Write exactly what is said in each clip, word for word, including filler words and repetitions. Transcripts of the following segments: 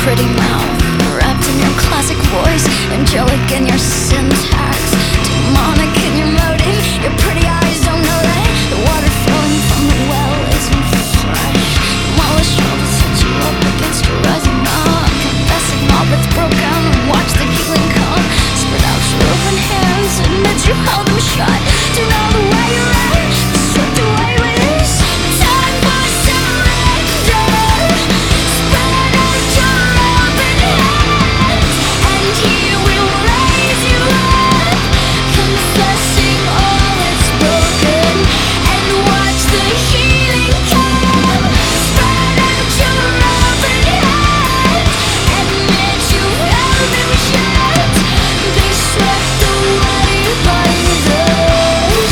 pretty mouth, wrapped in your classic voice, angelic in your syntax, demonic in your motive. Your pretty eyes don't know that the water flowing from the well isn't fresh. Demolish all that sets you up against a rising up, confessing all that's broken. Watch the healing come. Spread out your open hands, admit you held them shut. Do know the way you're at, swept away with this time for surrender. Spread out your open hands, and he will raise you up, confessing all that's broken, and watch the healing come. Spread out your open hands, admit you held them shut. Be swept away by this.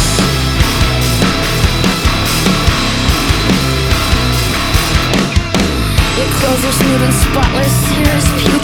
Your clothes are smooth and spotless, here is peace.